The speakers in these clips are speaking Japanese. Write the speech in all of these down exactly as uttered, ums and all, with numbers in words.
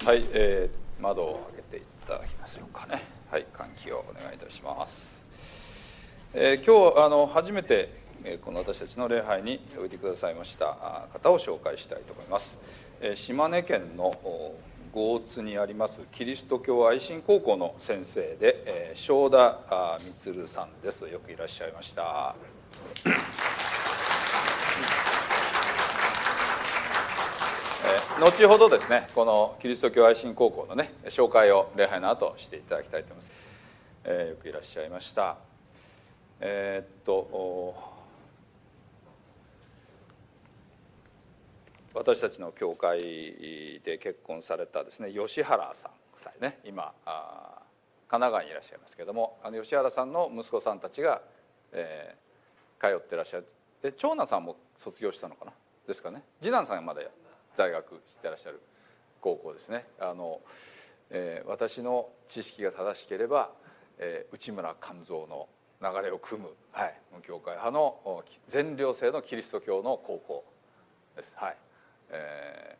はい、えー、窓を開けていただきましょうかね。はい、換気をお願いいたします。えー、今日あの初めて、えー、この私たちの礼拝においてくださいました方を紹介したいと思います。えー、島根県の江津にありますキリスト教愛心高校の先生で、えー、正田充さんです。よくいらっしゃいました。後ほどですね、このキリスト教愛心高校のね紹介を礼拝の後していただきたいと思います。えー、よくいらっしゃいました。えー、っと私たちの教会で結婚されたですね吉原さん夫妻ね、今あ神奈川にいらっしゃいますけれども、あの吉原さんの息子さんたちが、えー、通ってらっしゃる。で長男さんも卒業したのかなですかね。次男さんがまだ在学してらっしゃる高校ですね。あの、えー、私の知識が正しければ、えー、内村勘三の流れを組む、はい、教会派の全寮制のキリスト教の高校です。はい、え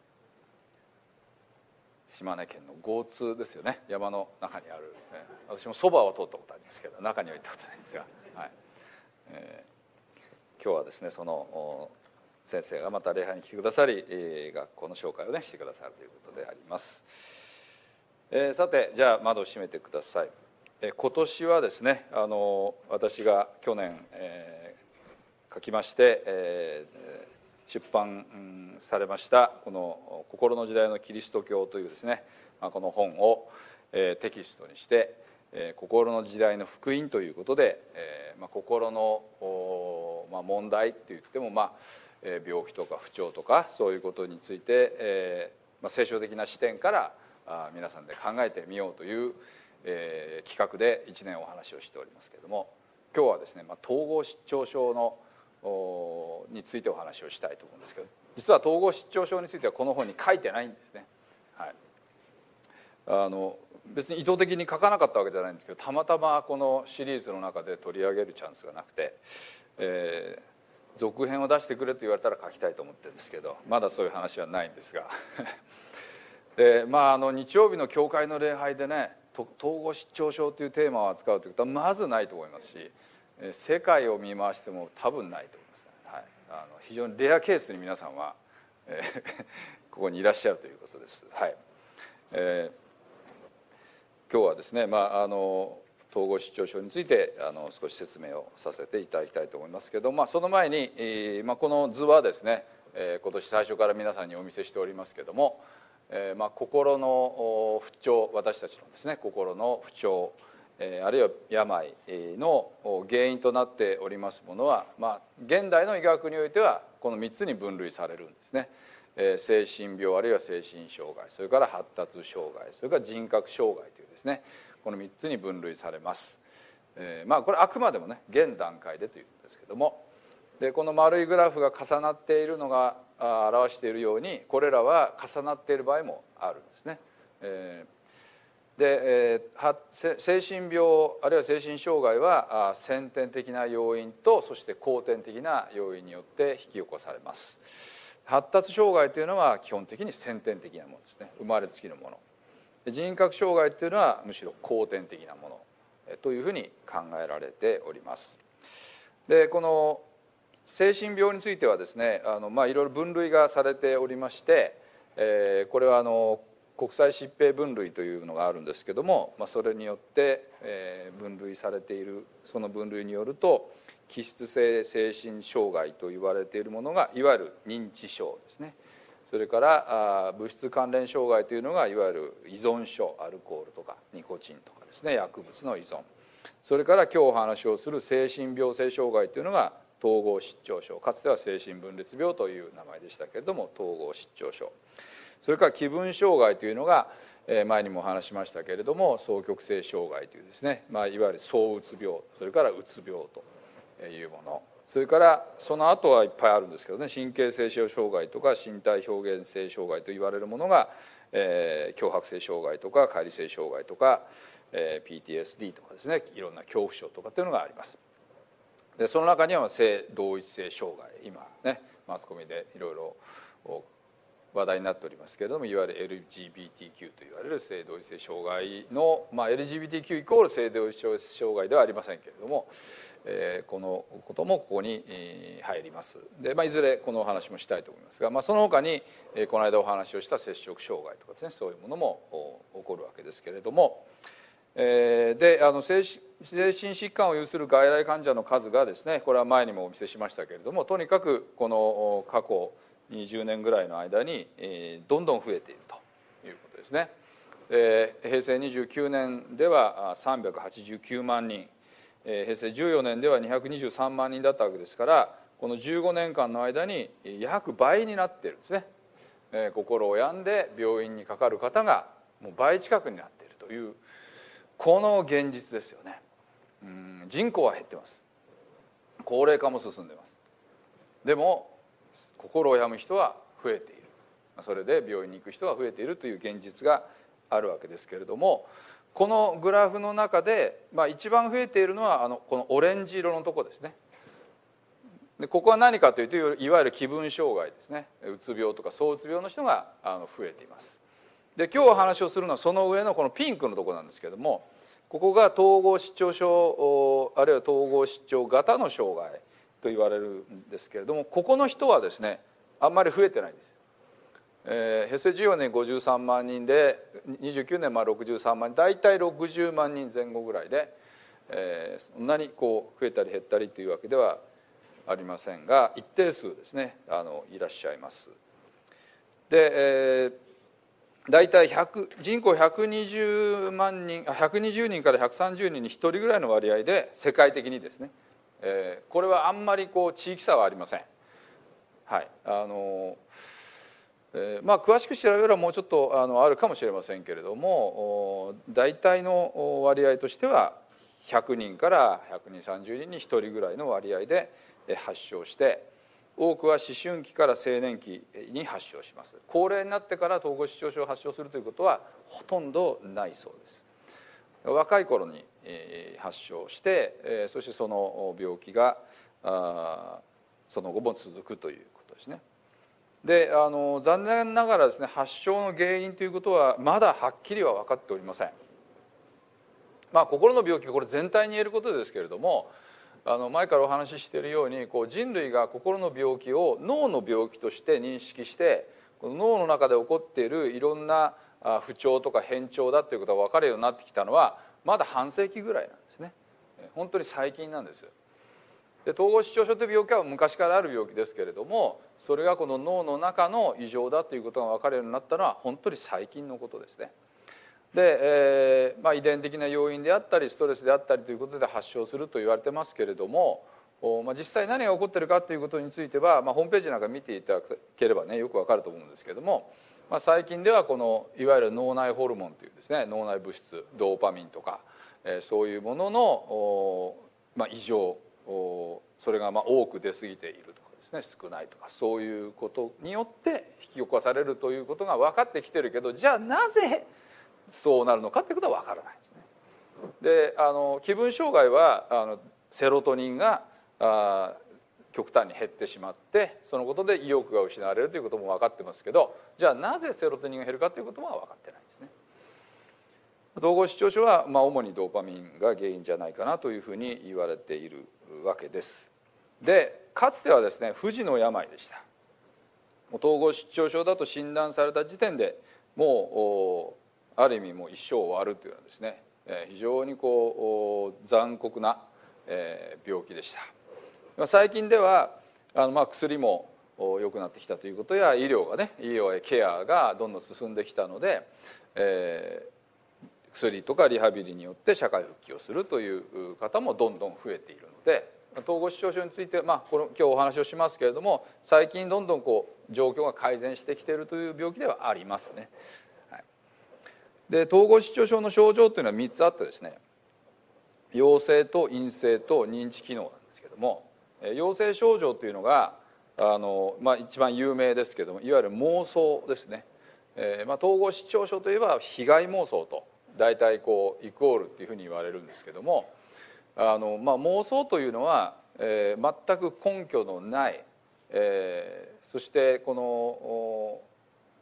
ー、島根県の江津ですよね。山の中にある、ね、私もそばを通ったことありますけど中には行ったことないですが、はい、えー、今日はですねその先生がまた礼拝に来てくださり、えー、学校の紹介をねしてくださるということであります。えー、さてじゃあ窓を閉めてください。えー、今年はですねあの私が去年、えー、書きまして、えー、出版、うん、されましたこの「心の時代のキリスト教」というですね、まあ、この本を、えー、テキストにして、えー、心の時代の福音ということで、えーまあ、心の、まあ、問題って言ってもまあ病気とか不調とかそういうことについて、えーまあ、聖書的な視点からあ皆さんで考えてみようという、えー、企画でいちねんお話をしておりますけれども、今日はですね、まあ、統合失調症のについてお話をしたいと思うんですけど、実は統合失調症についてはこの本に書いてないんですね。はい、あの別に意図的に書かなかったわけじゃないんですけど、たまたまこのシリーズの中で取り上げるチャンスがなくて、えー続編を出してくれと言われたら書きたいと思ってるんですけど、まだそういう話はないんですがで、まあ、あの日曜日の教会の礼拝でね統合失調症というテーマを扱うということはまずないと思いますし、世界を見回しても多分ないと思います、ね。はい、あの非常にレアケースに皆さんは、えー、ここにいらっしゃるということです。はい、えー、今日はですね、まああの統合失調症についてあの少し説明をさせていただきたいと思いますけど、まあ、その前に、えーまあ、この図はですね、えー、今年最初から皆さんにお見せしておりますけども、えーまあ、心の不調、私たちのですね心の不調、えー、あるいは病の原因となっておりますものは、まあ、現代の医学においてはこのみっつに分類されるんですね。えー、精神病あるいは精神障害、それから発達障害、それから人格障害というですねこのみっつに分類されます。えー、まあこれあくまでもね現段階でというんですけども、でこの丸いグラフが重なっているのが表しているようにこれらは重なっている場合もあるんですね。えー、で、えー、精神病あるいは精神障害は先天的な要因とそして後天的な要因によって引き起こされます。発達障害というのは基本的に先天的なものですね。生まれつきのもの。人格障害というのはむしろ後天的なものというふうに考えられております。でこの精神病についてはですねあの、まあ、いろいろ分類がされておりまして、えー、これはあの国際疾病分類というのがあるんですけども、まあ、それによって、えー、分類されているその分類によると気質性精神障害と言われているものがいわゆる認知症ですね。それから物質関連障害というのがいわゆる依存症、アルコールとかニコチンとかですね薬物の依存、それから今日お話をする精神病性障害というのが統合失調症、かつては精神分裂病という名前でしたけれども統合失調症、それから気分障害というのが前にもお話しましたけれども双極性障害というですね、まあ、いわゆる躁うつ病、それからうつ病というもの、それからその後はいっぱいあるんですけどね、神経性障害とか身体表現性障害と言われるものが、えー、強迫性障害とか解離性障害とか、えー、ピーティーエスディー とかですねいろんな恐怖症とかっていうのがあります。でその中には性同一性障害、今ねマスコミでいろいろ話題になっておりますけれども、いわゆる エルジービーティーキュー といわれる性同一性障害の、まあ、エルジービーティーキュー イコール性同一性障害ではありませんけれども、えー、このこともここに入ります。で、まあ、いずれこのお話もしたいと思いますが、まあ、その他に、えー、この間お話をした摂食障害とかですね、そういうものも起こるわけですけれども、えー、であの精神精神疾患を有する外来患者の数がですね、これは前にもお見せしましたけれども、とにかくこの過去にじゅうねんぐらいの間に、えー、どんどん増えているということですね。で平成にじゅうきゅうねんではさんびゃくはちじゅうきゅうまんにん、えー、平成じゅうよねんではにひゃくにじゅうさんまんにんだったわけですから、このじゅうごねんかんの間に約倍になっているんですね。えー、心を病んで病院にかかる方がもう倍近くになっているという、この現実ですよね。うん、人口は減ってます。高齢化も進んでます。でも心を病む人は増えている、それで病院に行く人が増えているという現実があるわけですけれども、このグラフの中で、まあ、一番増えているのはあのこのオレンジ色のところですね。でここは何かというと、いわゆる気分障害ですね。うつ病とか躁うつ病の人があの増えています。で今日お話をするのはその上のこのピンクのところなんですけれども、ここが統合失調症あるいは統合失調型の障害と言われるんですけれども、ここの人はですねあんまり増えてないんです。えー、平成じゅうよねんごじゅうさんまんにんで、にじゅうきゅうねんまあろくじゅうさんまんにん、大体ろくじゅうまんにんぜん後ぐらいで、えー、そんなにこう増えたり減ったりというわけではありませんが、一定数ですねあのいらっしゃいます。で、えー大体ひゃく人口ひゃくにじゅうまんにん、ひゃくにじゅうにんからひゃくさんじゅうにんにひとりぐらいの割合で世界的にですね、えー、これはあんまりこう地域差はありません。はい、あの、えー、まあ詳しく調べればもうちょっとあのあるかもしれませんけれども、大体の割合としてはひゃくにんからひゃくにじゅう、さんじゅうにんにひとりぐらいの割合で発症して、多くは思春期から青年期に発症します。高齢になってから統合失調症を発症するということはほとんどないそうです。若い頃に発症して、そしてその病気がその後も続くということですね。であの残念ながらですね、発症の原因ということはまだはっきりは分かっておりません。まあ心の病気はこれ全体に言えることですけれども、あの前からお話ししているように、こう人類が心の病気を脳の病気として認識して、この脳の中で起こっているいろんな不調とか変調だということが分かるようになってきたのはまだ半世紀ぐらいなんですね。本当に最近なんです。で統合失調症という病気は昔からある病気ですけれども、それがこの脳の中の異常だということが分かるようになったのは本当に最近のことですね。で、えーまあ、遺伝的な要因であったりストレスであったりということで発症すると言われてますけれども、まあ、実際何が起こっているかということについては、まあ、ホームページなんか見ていただければねよくわかると思うんですけれども、まあ、最近ではこのいわゆる脳内ホルモンというですね、脳内物質ドーパミンとか、えー、そういうものの、まあ、異常、それがまあ多く出過ぎているとかですね、少ないとか、そういうことによって引き起こされるということが分かってきてるけど、じゃあなぜそうなるのかということは分からないですね。であの気分障害はあのセロトニンがあ極端に減ってしまって、そのことで意欲が失われるということも分かってますけど、じゃあなぜセロトニンが減るかということは分かってないですね。統合失調症は、まあ、主にドーパミンが原因じゃないかなというふうに言われているわけです。でかつてはですね不治の病でした。統合失調症だと診断された時点でもうある意味もう一生終わるというのはですね、非常にこう残酷な病気でした。最近ではあのまあ薬も良くなってきたということや、医療がね医療やケアがどんどん進んできたので、えー、薬とかリハビリによって社会復帰をするという方もどんどん増えているので、統合失調症について、まあ、この今日お話をしますけれども、最近どんどんこう状況が改善してきているという病気ではありますね。で統合失調症の症状というのはみっつあってですね、陽性と陰性と認知機能なんですけども、陽性症状というのがあの、まあ、一番有名ですけども、いわゆる妄想ですね。えーまあ、統合失調症といえば被害妄想と大体こうイコールっていうふうに言われるんですけども、あの、まあ、妄想というのは、えー、全く根拠のない、えー、そしてこの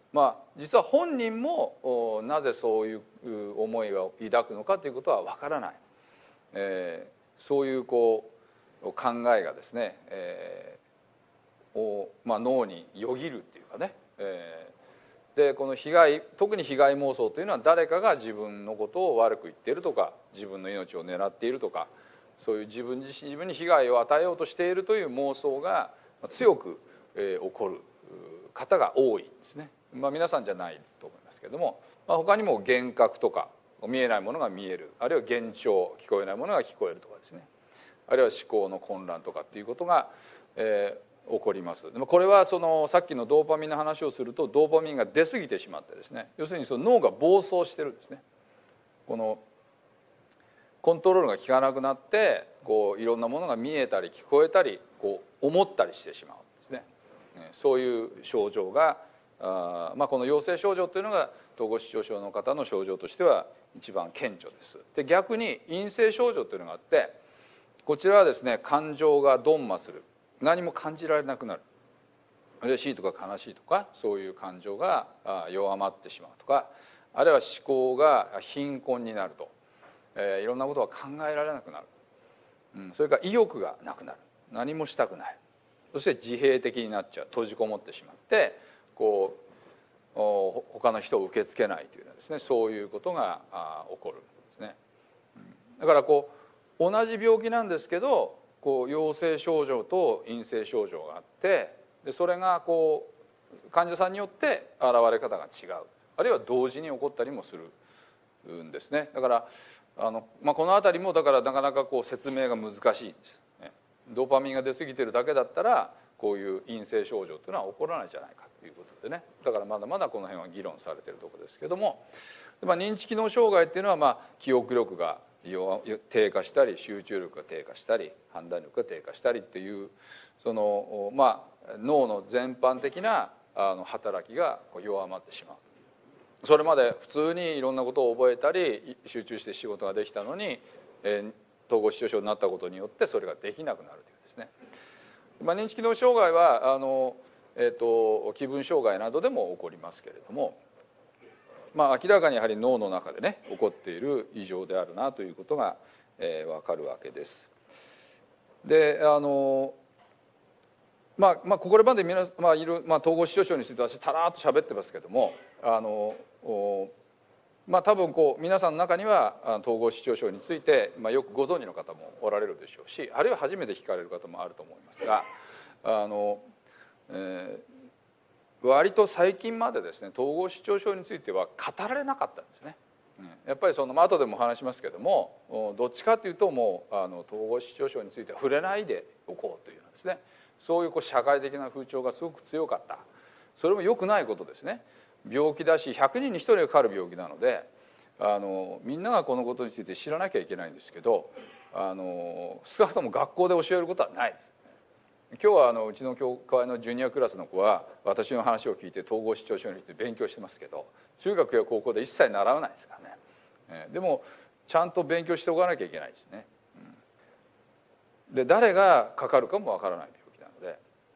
まあ実は本人もなぜそういう思いを抱くのかということはわからない、えー、そういうこう考えがですね、えーをまあ、脳によぎるっていうかね、えー、でこの被害特に被害妄想というのは誰かが自分のことを悪く言っているとか自分の命を狙っているとかそういう自分自身自分に被害を与えようとしているという妄想が強く、えー、起こる方が多いんですね。まあ、皆さんじゃないと思いますけれども、まあ、他にも幻覚とか見えないものが見えるあるいは幻聴聞こえないものが聞こえるとかですねあるいは思考の混乱とかっていうことが、えー、起こります。でもこれはそのさっきのドーパミンの話をするとドーパミンが出過ぎてしまってですね要するにその脳が暴走してるんですね。このコントロールが効かなくなってこういろんなものが見えたり聞こえたりこう思ったりしてしまうんですね。そういう症状があ、まあ、この陽性症状というのが統合失調症の方の症状としては一番顕著です。で逆に陰性症状というのがあってこちらはですね感情が鈍麻する何も感じられなくなる嬉しいとか悲しいとかそういう感情が弱まってしまうとかあるいは思考が貧困になると、えー、いろんなことが考えられなくなる、うん、それから意欲がなくなる何もしたくないそして自閉的になっちゃう閉じこもってしまってこう他の人を受け付けないというのはですねそういうことが起こるんですね。だからこう同じ病気なんですけどこう陽性症状と陰性症状があってでそれがこう患者さんによって現れ方が違うあるいは同時に起こったりもするんですね。だからあの、まあ、この辺りもだからなかなかこう説明が難しいんです。ドーパミンが出過ぎてるだけだったらこういう陰性症状というのは起こらないじゃないかということでねだからまだまだこの辺は議論されているところですけども、まあ、認知機能障害っていうのはまあ記憶力が低下したり集中力が低下したり判断力が低下したりっていうその、まあ、脳の全般的なあの働きが弱まってしまう。それまで普通にいろんなことを覚えたり集中して仕事ができたのに、えー統合失調症になったことによってそれができなくなるというですね、まあ、認知機能障害はあの、えーと、気分障害などでも起こりますけれども、まあ、明らかにやはり脳の中でね起こっている異常であるなということが、えー、分かるわけです。であのまあまあ、これまで皆、まあいるまあ、統合失調症について私たらっと喋ってますけどもあのまあ、多分こう皆さんの中には統合失調症について、まあ、よくご存知の方もおられるでしょうしあるいは初めて聞かれる方もあると思いますがあの、えー、割と最近までですね統合失調症については語られなかったんですね。やっぱりその、まあ後でも話しますけどもどっちかというともうあの統合失調症については触れないでおこうというですねそういうこう社会的な風潮がすごく強かった。それも良くないことですね。病気だしひゃくにんにひとりがかかる病気なのであのみんながこのことについて知らなきゃいけないんですけどあの少なくとも学校で教えることはないです。今日はあのうちの教会のジュニアクラスの子は私の話を聞いて統合失調症について勉強してますけど中学や高校で一切習わないですからね。でもちゃんと勉強しておかなきゃいけないですね。で誰がかかるかもわからない病気なので。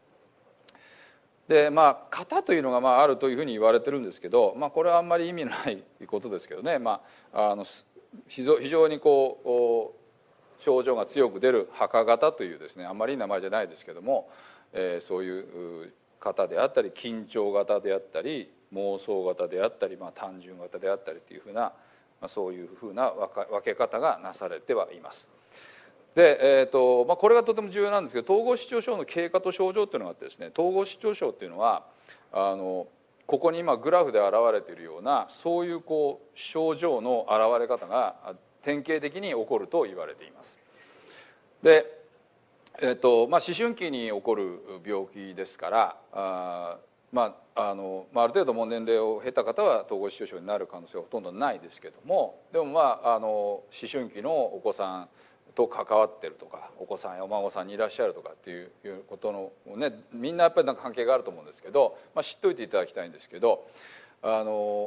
でまあ型というのがまああるというふうに言われてるんですけど、まあ、これはあんまり意味のないことですけどね、まあ、あの非常にこう症状が強く出る墓型というですねあんまりいい名前じゃないですけども、えー、そういう型であったり緊張型であったり妄想型であったり、まあ、単純型であったりというふうな、まあ、そういうふうな分け方がなされてはいます。でえーとまあ、これがとても重要なんですけど統合失調症の経過と症状というのがあってですね統合失調症っていうのはあのここに今グラフで現れているようなそういうこう症状の現れ方が典型的に起こると言われています。で、えーとまあ、思春期に起こる病気ですからあ、まあ、あのある程度もう年齢を経た方は統合失調症になる可能性はほとんどないですけどもでもまああの思春期のお子さんと関わってるとかお子さんやお孫さんにいらっしゃるとかっていうことのねみんなやっぱりなんか関係があると思うんですけど、まあ、知っておいていただきたいんですけどあの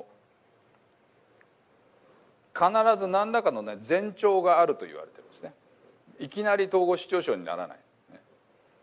必ず何らかのね前兆があると言われてるんですね。いきなり統合失調症にならない。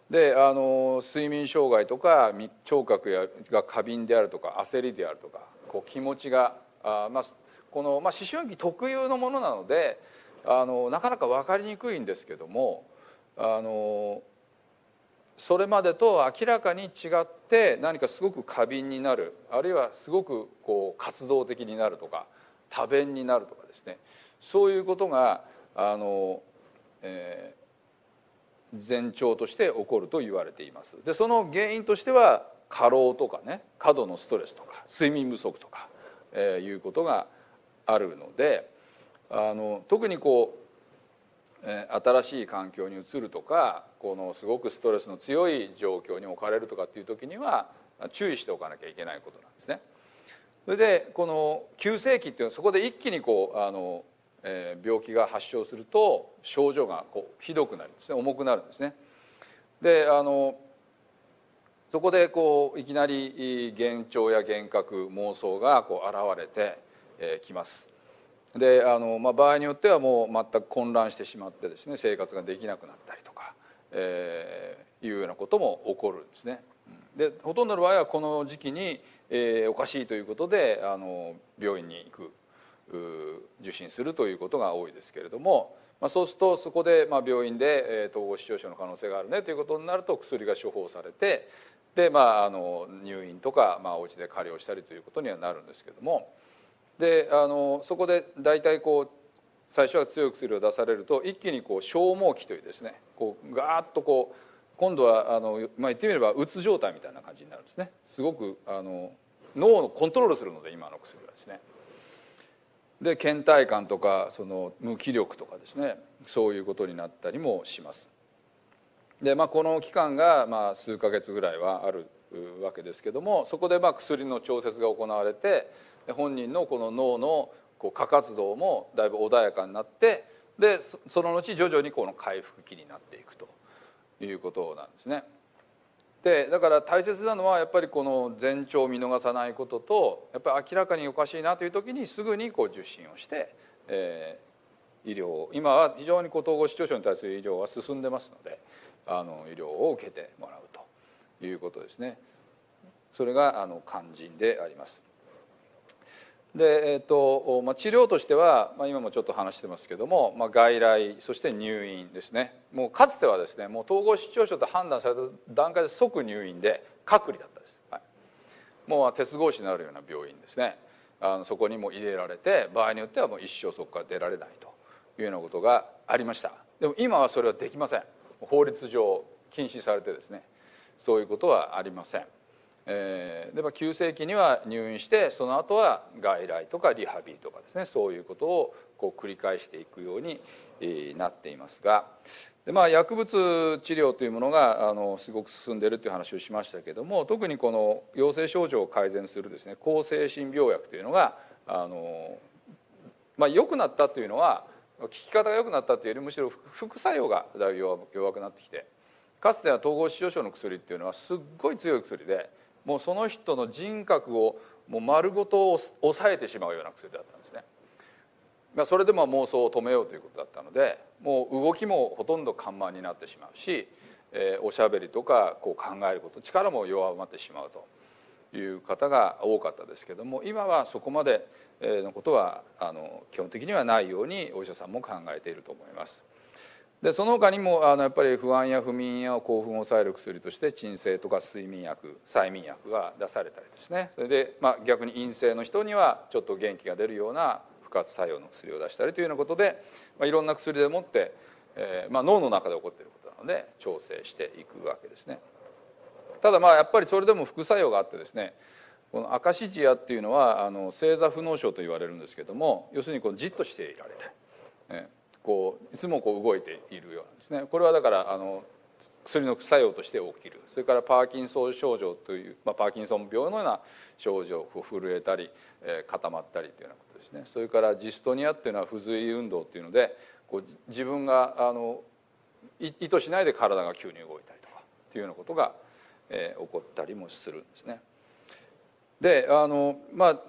であの睡眠障害とか聴覚やが過敏であるとか焦りであるとかこう気持ちがあ、まあ、この、まあ、思春期特有のものなのであのなかなか分かりにくいんですけどもあのそれまでと明らかに違って何かすごく過敏になるあるいはすごくこう活動的になるとか多弁になるとかですねそういうことがあの、えー前兆として起こると言われています。でその原因としては過労とかね過度のストレスとか睡眠不足とか、えー、いうことがあるのであの特にこう、えー、新しい環境に移るとかこのすごくストレスの強い状況に置かれるとかっていう時には注意しておかなきゃいけないことなんですね。それでこの急性期っていうのはそこで一気にこうあのえー、病気が発症すると症状がこうひどくなるんですね重くなるんですね。であのそこでこういきなり幻聴や幻覚妄想がこう現れてき、えー、ます。であの、まあ、場合によってはもう全く混乱してしまってですね生活ができなくなったりとか、えー、いうようなことも起こるんですね。でほとんどの場合はこの時期に、えー、おかしいということであの病院に行く受診するということが多いですけれども、まあ、そうするとそこでまあ病院で統合失調症の可能性があるねということになると薬が処方されてで、まあ、あの入院とか、まあ、お家で加療したりということにはなるんですけれどもであのそこで大体こう最初は強い薬を出されると一気にこう消耗期というですねこうガーッとこう今度はあの、まあ、言ってみればうつ状態みたいな感じになるんですね。すごくあの脳をコントロールするので今の薬はですね。で倦怠感とかその無気力とかですねそういうことになったりもします。で、まあ、この期間がまあ数ヶ月ぐらいはあるわけですけどもそこでまあ薬の調節が行われて本人のこの脳のこう過活動もだいぶ穏やかになってでその後徐々にこの回復期になっていくということなんですね。でだから大切なのはやっぱりこの前兆を見逃さないこととやっぱり明らかにおかしいなという時にすぐにこう受診をして、えー、医療を今は非常にこう統合失調症に対する医療は進んでますのであの医療を受けてもらうということですね。それがあの肝心であります。でえーとまあ、治療としては、まあ、今もちょっと話してますけども、まあ、外来そして入院ですね。もうかつてはですねもう統合失調症と判断された段階で即入院で隔離だったです、はい、もう鉄格子になるような病院ですねあのそこにも入れられて場合によってはもう一生そこから出られないというようなことがありました。でも今はそれはできません。法律上禁止されてですねそういうことはありません。えー、で急性期には入院してその後は外来とかリハビリとかですねそういうことをこう繰り返していくようになっていますがで、まあ、薬物治療というものがあのすごく進んでいるという話をしましたけども特にこの陽性症状を改善するですね抗精神病薬というのがあの、まあ、良くなったというのは効き方が良くなったというよりむしろ副作用がだいぶ弱くなってきてかつては統合失調症の薬っていうのはすっごい強い薬でもうその人の人格をもう丸ごと抑えてしまうような薬だったんですね。それでも妄想を止めようということだったのでもう動きもほとんど緩慢になってしまうし、えー、おしゃべりとかこう考えること力も弱まってしまうという方が多かったですけども今はそこまでのことはあの基本的にはないようにお医者さんも考えていると思います。でその他にもあのやっぱり不安や不眠や興奮を抑える薬として鎮静とか睡眠薬催眠薬が出されたりですねそれで、まあ、逆に陰性の人にはちょっと元気が出るような不活作用の薬を出したりというようなことで、まあ、いろんな薬でもって、えーまあ、脳の中で起こっていることなので調整していくわけですね。ただまあやっぱりそれでも副作用があってですねこのアカシジアっていうのはあの正座不能症と言われるんですけども要するにこうじっとしていられない、えーこういつもこう動いているようなんですね。これはだからあの薬の副作用として起きる。それからパーキンソン症状という、まあ、パーキンソン病のような症状震えたり、えー、固まったりというようなことですね。それからジストニアっていうのは不随運動っていうのでこう自分があの意図しないで体が急に動いたりとかっていうようなことが、えー、起こったりもするんですね。であのまあ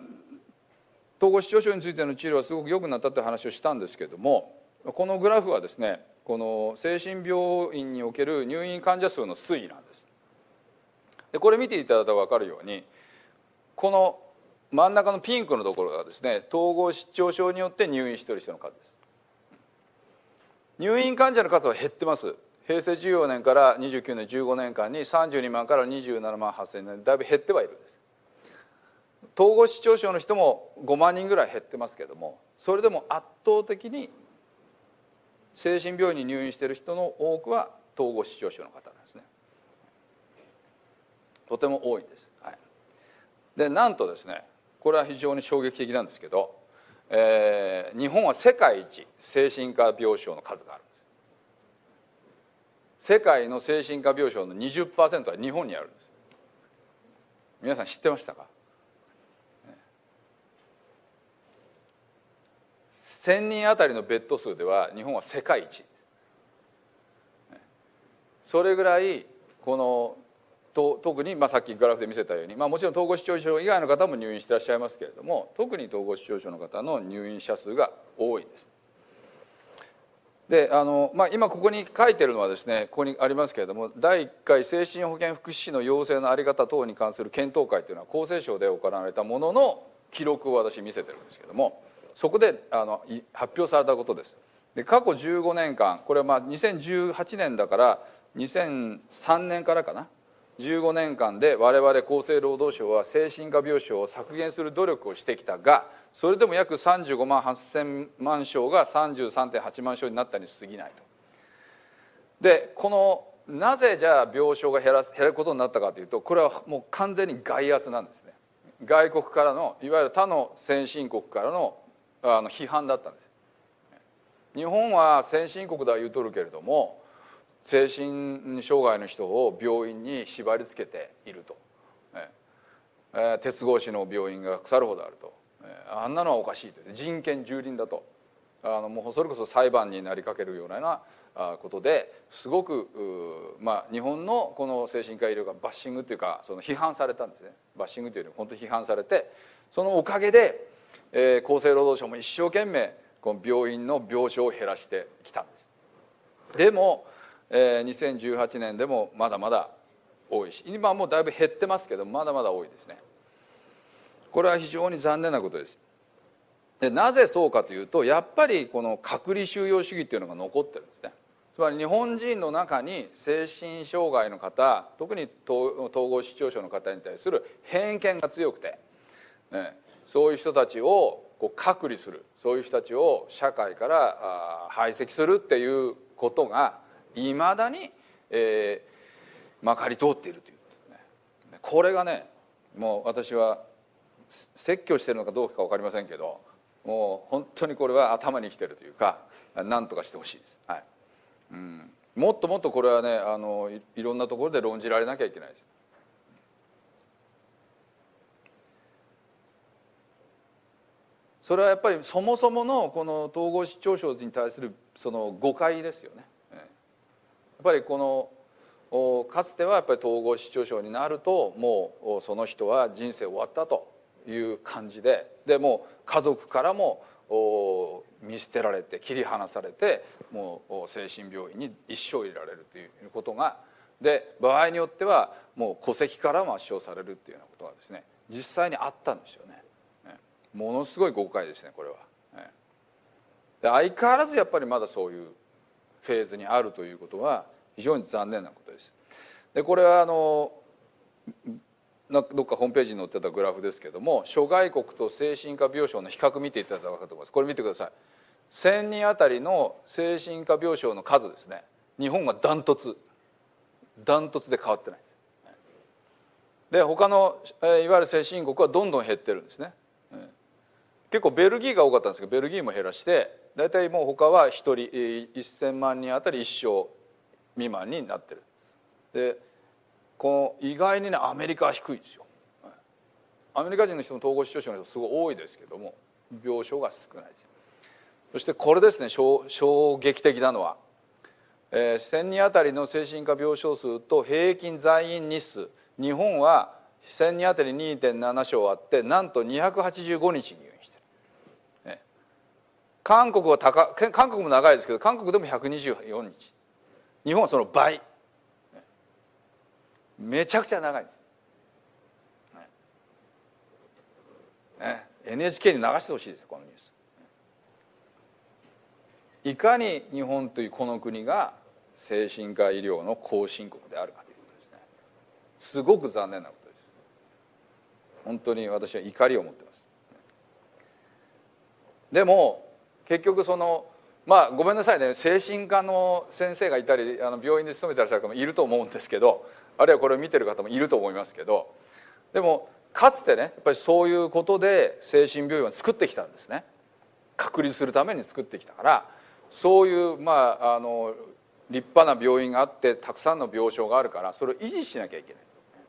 統合失調症についての治療はすごく良くなったという話をしたんですけどもこのグラフはですねこの精神病院における入院患者数の推移なんです。でこれ見ていただいたら分かるように、この真ん中のピンクのところがですね、統合失調症によって入院している人の数です。入院患者の数は減ってます。平成じゅうよねんからにじゅうきゅうねんじゅうごねんかんにさんじゅうにまんからにじゅうななまんはっせんにん、だいぶ減ってはいるんです。統合失調症の人もごまんにんぐらい減ってますけども、それでも圧倒的に精神病院に入院している人の多くは統合失調症の方なんですね。とても多いんです、はい、でなんとですね、これは非常に衝撃的なんですけど、えー、日本は世界一精神科病床の数があるんです。世界の精神科病床の にじゅっパーセント は日本にあるんです。皆さん知ってましたか？せんにんあたりのベッド数では日本は世界一です。それぐらいこのと特に、まあ、さっきグラフで見せたように、まあ、もちろん統合失調症以外の方も入院していらっしゃいますけれども、特に統合失調症の方の入院者数が多いんです。であの、まあ、今ここに書いてるのはですね、ここにありますけれども、だいいっかい精神保健福祉士の養成の在り方等に関する検討会というのは厚生省で行われたものの記録を私見せてるんですけども、そこであの発表されたことです。で過去じゅうごねんかん、これはまあにせんじゅうはちねんだからにせんさんねんからかな、じゅうごねんかんで我々厚生労働省は精神科病床を削減する努力をしてきたが、それでも約さんじゅうごまんはっせんまんしょうが さんじゅうさんてんはちまんしょうになったに過ぎないと。でこのなぜじゃあ病床が減らす減ることになったかというと、これはもう完全に外圧なんですね。外国からの、いわゆる他の先進国からのあの批判だったんです。日本は先進国では言うとるけれども、精神障害の人を病院に縛り付けていると、えー、鉄格子の病院が腐るほどあると、えー、あんなのはおかしいと、人権蹂躙だと、あのもうそれこそ裁判になりかけるようなことですごく、まあ、日本のこの精神科医療がバッシングというか、その批判されたんですね。バッシングというより本当に批判されて、そのおかげで、えー、厚生労働省も一生懸命この病院の病床を減らしてきたんです。でも、えー、にせんじゅうはちねんでもまだまだ多いし、今はもうだいぶ減ってますけどまだまだ多いですね。これは非常に残念なことです。でなぜそうかというと、やっぱりこの隔離収容主義っていうのが残ってるんですね。つまり日本人の中に精神障害の方、特に統合失調症の方に対する偏見が強くて、ね、そういう人たちをこう隔離する、そういう人たちを社会から排斥するっていうことがいまだに、えー、まかり通っているという、ね、これがね、もう私は説教してるのかどうか分かりませんけど、もう本当にこれは頭にきてるというか、何とかしてほしいです、はい、うん、もっともっとこれはね、あの い, いろんなところで論じられなきゃいけないです。それはやっぱりそもそものこの統合失調症に対するその誤解ですよね。やっぱりこのかつてはやっぱり統合失調症になるともうその人は人生終わったという感じで、でもう家族からも見捨てられて切り離されて、もう精神病院に一生入れられるということが、で場合によってはもう戸籍からも圧傷されるっていうようなことがですね、実際にあったんですよね。ものすごい誤解ですね、これは。で相変わらずやっぱりまだそういうフェーズにあるということは非常に残念なことです。でこれはあのどっかホームページに載ってたグラフですけども、諸外国と精神科病床の比較見ていただいたら分かると思います。これ見てください。せんにんあたりの精神科病床の数ですね、日本はダントツダントツで変わってないです。で他のいわゆる先進国はどんどん減ってるんですね。結構ベルギーが多かったんですけど、ベルギーも減らして大体もう他はひとりせんまんにんあたりいっしょう未満になってる。でこの意外にねアメリカは低いですよ。アメリカ人の人も統合失調症の人すごい多いですけども病床が少ないです。そしてこれですね、衝撃的なのは、えー、せんにんあたりの精神科病床数と平均在院日数、日本はせんにんあたり にてんななしょうあって、なんとにひゃくはちじゅうごにち入院してる、ね、 韓国は高韓国も長いですけど、韓国でもひゃくにじゅうよっか、日本はその倍、めちゃくちゃ長いんです、ね、エヌエイチケー に流してほしいですよ、このニュース。いかに日本というこの国が精神科医療の後進国であるかということですね。すごく残念なことです。本当に私は怒りを持ってます。でも結局そのまあごめんなさいね、精神科の先生がいたり、あの病院で勤めてらっしゃる方もいると思うんですけど、あるいはこれを見てる方もいると思いますけど、でもかつてね、やっぱりそういうことで精神病院を作ってきたんですね。隔離するために作ってきたから、そういうまああの立派な病院があってたくさんの病床があるから、それを維持しなきゃいけない。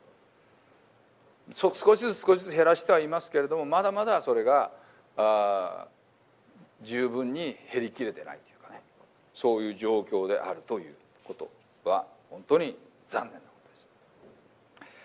そ少しずつ少しずつ減らしてはいますけれども、まだまだそれがあ十分に減りきれてないというかね、そういう状況であるということは本当に残念なことです。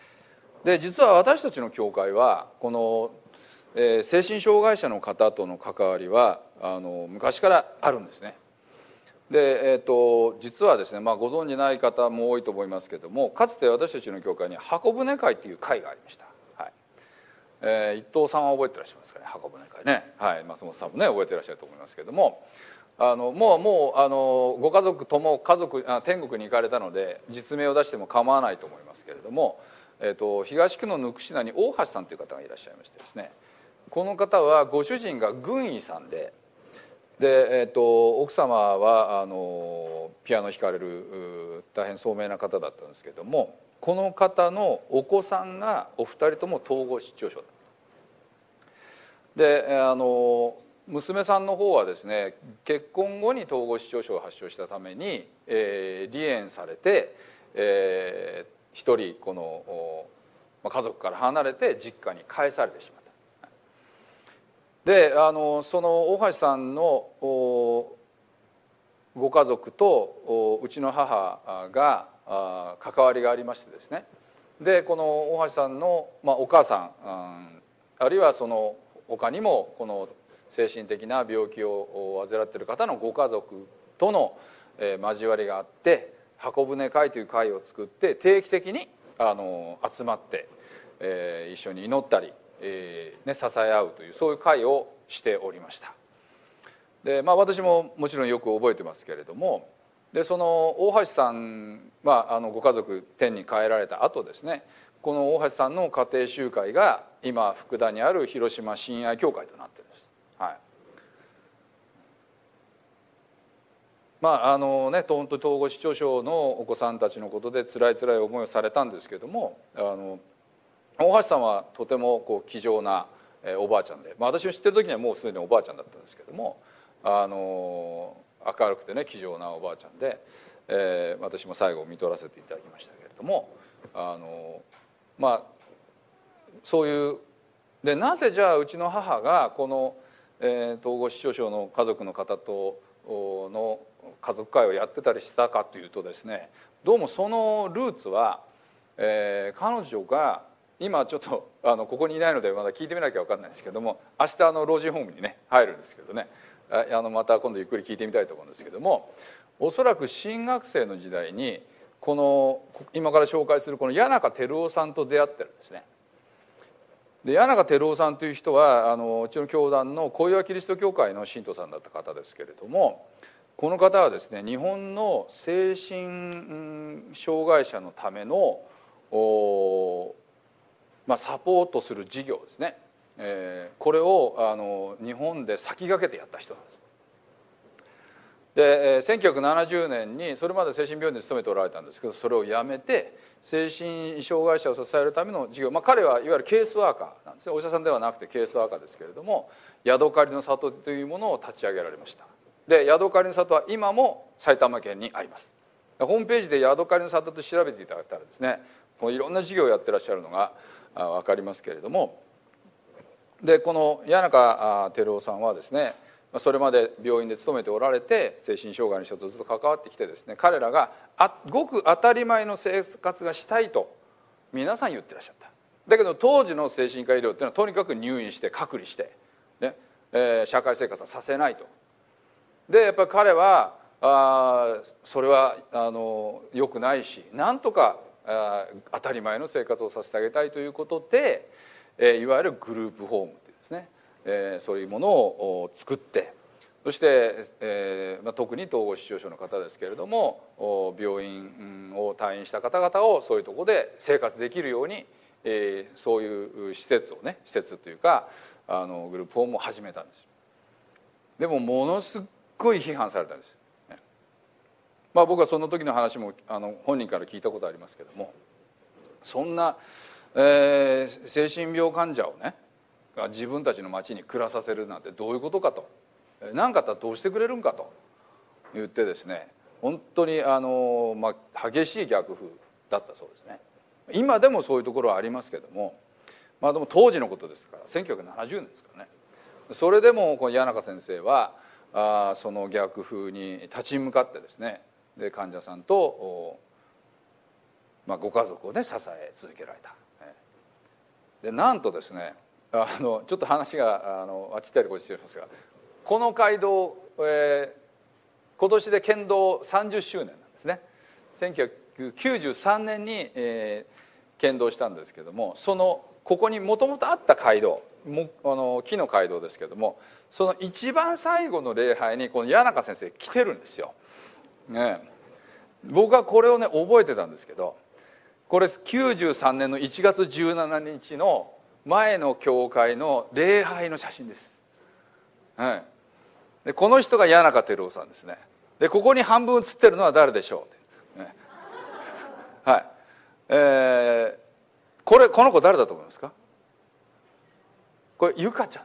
で実は私たちの教会はこの、えー、精神障害者の方との関わりはあの昔からあるんですね。で、えー、と実はですね、まあ、ご存じない方も多いと思いますけれども、かつて私たちの教会に箱舟会という会がありました。えー、一藤さんは覚えてらっしゃいますかね、箱舟会ね、はい、松本さんもね覚えてらっしゃると思いますけれども、あのもうもうあのご家族とも家族あ天国に行かれたので実名を出しても構わないと思いますけれども、えー、と東区のぬくしなに大橋さんという方がいらっしゃいましてですね、この方はご主人が軍医さんで、で、えー、と奥様はあのピアノ弾かれる大変聡明な方だったんですけれども、この方のお子さんがお二人とも統合失調症だった。であの娘さんの方はですね、結婚後に統合失調症を発症したために、えー、離縁されて、えー、一人この、まあ、家族から離れて実家に帰されてしまった。であのその大橋さんのご家族とうちの母が関わりがありましてですね、でこの大橋さんの、まあ、お母さん、うん、あるいはその他にもこの精神的な病気を患っている方のご家族との交わりがあって、箱舟会という会を作って定期的にあの集まって、えー、一緒に祈ったり、えーね、支え合うというそういう会をしておりました。で、まあ、私ももちろんよく覚えてますけれども、でその大橋さんはあのご家族天に帰られた後ですね、この大橋さんの家庭集会が今福田にある広島親愛教会となっているんです。はい、まああのね、統合失調症のお子さんたちのことでつらいつらい思いをされたんですけども、あの大橋さんはとてもこう気丈なおばあちゃんで、まあ、私を知ってる時にはもうすでにおばあちゃんだったんですけども、あの明るくてね気丈なおばあちゃんで、えー、私も最後見とらせていただきましたけれども、あのまあそういうで、なぜじゃあうちの母がこの、えー、統合失調症の家族の方との家族会をやってたりしたかというとですね、どうもそのルーツは、えー、彼女が今ちょっとあのここにいないのでまだ聞いてみなきゃ分かんないですけども、明日あの老人ホームにね入るんですけどね、あのまた今度ゆっくり聞いてみたいと思うんですけども、おそらく新学生の時代にこの今から紹介するこの谷中照夫さんと出会ってるんですね。で谷中照夫さんという人はあのうちの教団の小岩キリスト教会の信徒さんだった方ですけれども、この方はですね、日本の精神障害者のためのお、まあ、サポートする事業ですね、えー、これをあの日本で先駆けてやった人なんです。でせんきゅうひゃくななじゅうねんにそれまで精神病院で勤めておられたんですけど、それを辞めて精神障害者を支えるための事業、まあ、彼はいわゆるケースワーカーなんですね。お医者さんではなくてケースワーカーですけれども、ヤドカリの里というものを立ち上げられました。でヤドカリの里は今も埼玉県にあります。ホームページでヤドカリの里と調べていただいたらですね、このいろんな事業をやってらっしゃるのが分かりますけれども、でこの谷中照夫さんはですね、それまで病院で勤めておられて精神障害の人とずっと関わってきてですね、彼らがあごく当たり前の生活がしたいと皆さん言ってらっしゃった。だけど当時の精神科医療っていうのはとにかく入院して隔離して、ねえー、社会生活はさせないと。 でやっぱり彼はあそれはあの良くないし、なんとかあ当たり前の生活をさせてあげたいということで、えいわゆるグループホームってですね、えそういうものを作って、そして、えーまあ、特に統合失調症の方ですけれども、病院を退院した方々をそういうところで生活できるように、えー、そういう施設をね、施設というかあのグループホームを始めたんです。でもものすごい批判されたんです。まあ、僕はその時の話もあの本人から聞いたことありますけども、そんな、えー、精神病患者をね自分たちの町に暮らさせるなんてどういうことかと、何かあったらどうしてくれるんかと言ってですね、本当にあの、まあ、激しい逆風だったそうですね。今でもそういうところはありますけども、まあでも当時のことですからせんきゅうひゃくななじゅうねんですからね。それでもこの谷中先生はあその逆風に立ち向かってですね、で患者さんと、まあ、ご家族をね支え続けられた。でなんとですね、あのちょっと話があのあっち行ったりこっち行ったりしますが、この街道、えー、今年で県道さんじゅっしゅうねんなんですね。せんきゅうひゃくきゅうじゅうさんねんに、えー、県道したんですけども、そのここにもともとあった街道もあの木の街道ですけども、その一番最後の礼拝にこの谷中先生来てるんですよ。ね、僕はこれをね覚えてたんですけど、これきゅうじゅうさんねんのいちがつじゅうしちにちの前の教会の礼拝の写真です。はい、でこの人が谷中照夫さんですね。でここに半分写ってるのは誰でしょう、ね、はい、えー、これこの子誰だと思いますか？これゆかちゃんです。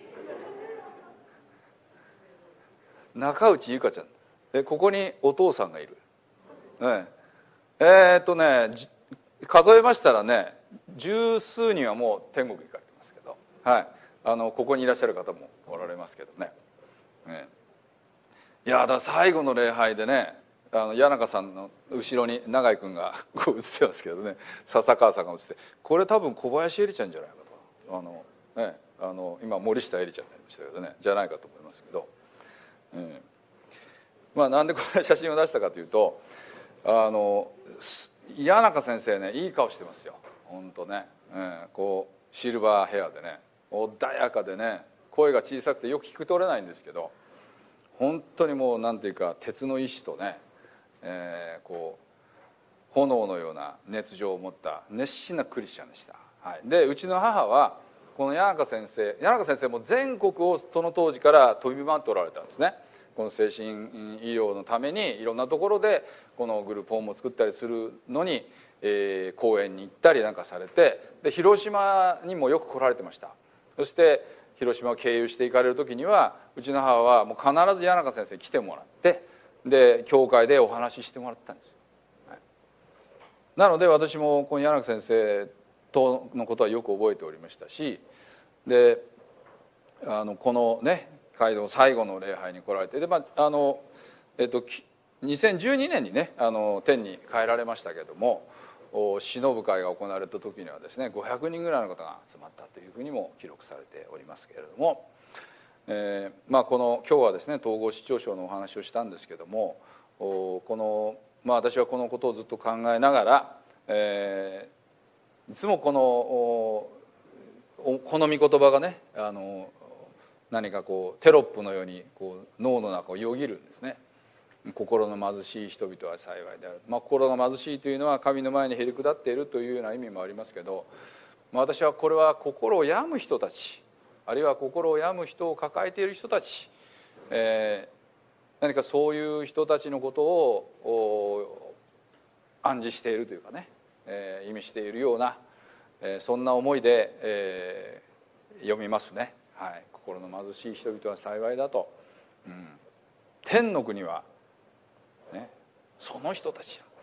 中内ゆかちゃんで、ここにお父さんがいる、ね、えー、っとね数えましたらね十数人はもう天国に行かれてますけど、はい、あのここにいらっしゃる方もおられますけどね。ね、いやだから最後の礼拝でね、あの谷中さんの後ろに永井君がこう映ってますけどね、笹川さんが映って、これ多分小林恵里ちゃんじゃないかと、あの、ね、あの今森下恵里ちゃんになりましたけどね、じゃないかと思いますけど、うん、まあなんでこの写真を出したかというと、あの谷中先生ねいい顔してますよ本当ね、うん、こうシルバーヘアでね穏やかでね、声が小さくてよく聞き取れないんですけど、本当にもうなんていうか鉄の意志とね、えー、こう炎のような熱情を持った熱心なクリスチャンでした。はい、でうちの母はこの谷中先生谷中先生も全国をその当時から飛び回っておられたんですね。この精神医療のためにいろんなところでこのグループホームを作ったりするのに、えー、講演に行ったりなんかされて、で広島にもよく来られてました。そして広島を経由して行かれる時にはうちの母はもう必ず谷中先生に来てもらって、で教会でお話ししてもらったんですよ。はい、なので私もこの谷中先生とのことはよく覚えておりましたし、であのこのね街道最後の礼拝に来られて、で、まああのえっと、にせんじゅうにねんにねあの天に帰られましたけども、偲ぶ会が行われた時にはですねごひゃくにんぐらいの方が集まったというふうにも記録されておりますけれども、えーまあ、この今日はですね統合失調症のお話をしたんですけども、この、まあ、私はこのことをずっと考えながら、えー、いつもこのこの御言葉がねあの何かこうテロップのようにこう脳の中をよぎるんですね。心の貧しい人々は幸いである、まあ、心が貧しいというのは神の前にへりくだっているというような意味もありますけど、まあ、私はこれは心を病む人たち、あるいは心を病む人を抱えている人たち、えー、何かそういう人たちのことを暗示しているというかね、えー、意味しているような、えー、そんな思いで、えー、読みますね。はい、心の貧しい人々は幸いだと、うん、天の国は、ね、その人たちだ。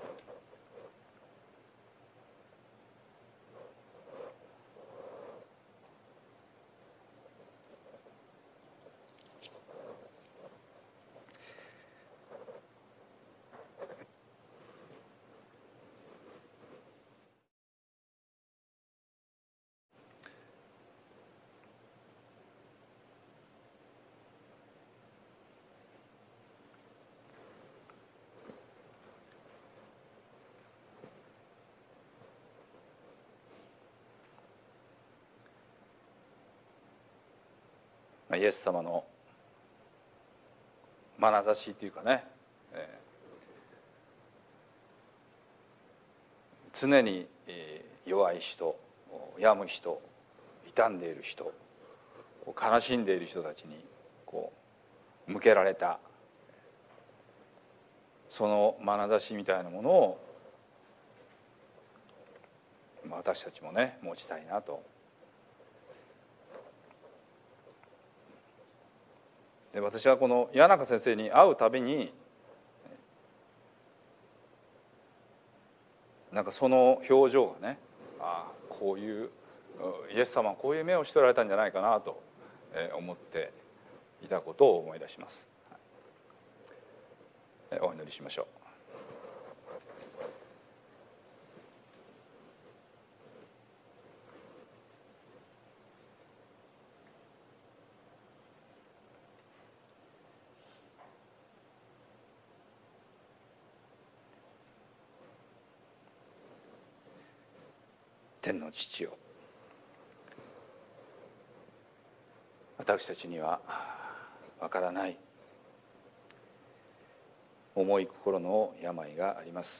イエス様の眼差しというかね、えー、常に弱い人、病む人、傷んでいる人、悲しんでいる人たちにこう向けられたその眼差しみたいなものを私たちもね持ちたいなと。で私はこの谷中先生に会うたびになんかその表情がね、ああこういうイエス様はこういう目をしておられたんじゃないかなと思っていたことを思い出します。お祈りしましょう。天の父よ、私たちにはわからない重い心の病があります。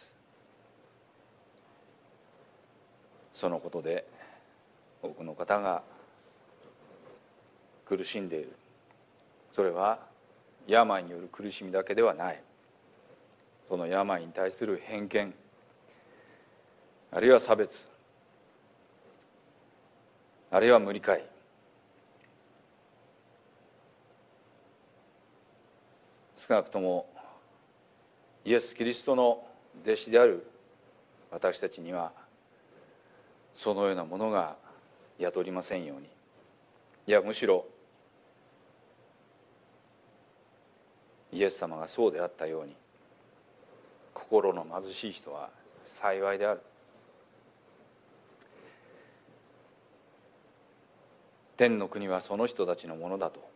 そのことで多くの方が苦しんでいる。それは病による苦しみだけではない。その病に対する偏見、あるいは差別、あるいは無理解、少なくともイエス・キリストの弟子である私たちにはそのようなものが宿りませんように。いやむしろイエス様がそうであったように、心の貧しい人は幸いである。天の国はその人たちのものだと、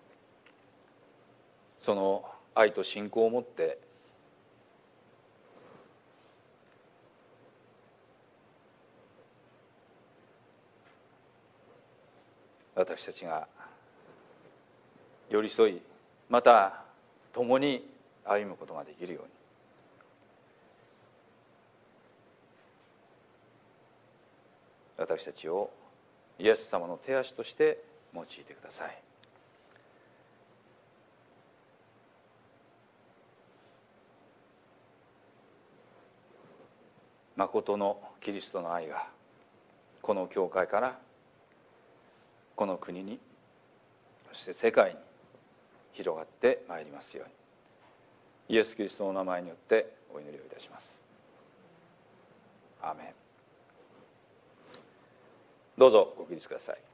その愛と信仰を持って私たちが寄り添い、また共に歩むことができるように、私たちをイエス様の手足として用いてください。まことのキリストの愛がこの教会からこの国に、そして世界に広がってまいりますように、イエス・キリストの名前によってお祈りをいたします。アーメン。どうぞご起立ください。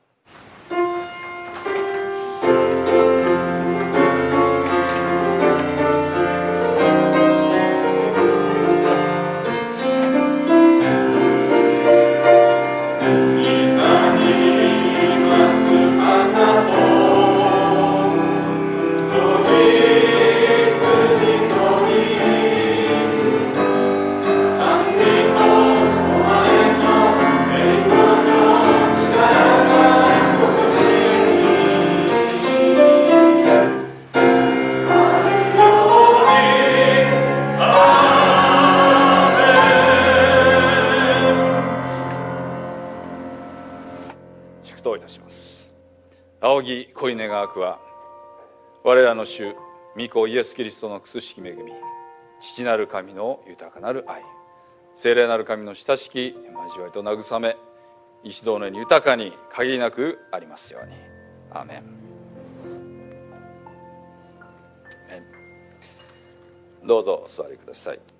仰ぎ恋願わくは、我らの主御子イエス・キリストの苦しき恵み、父なる神の豊かなる愛、聖霊なる神の親しき交わりと慰め、一同のように豊かに限りなくありますように。アーメン。どうぞお座りください。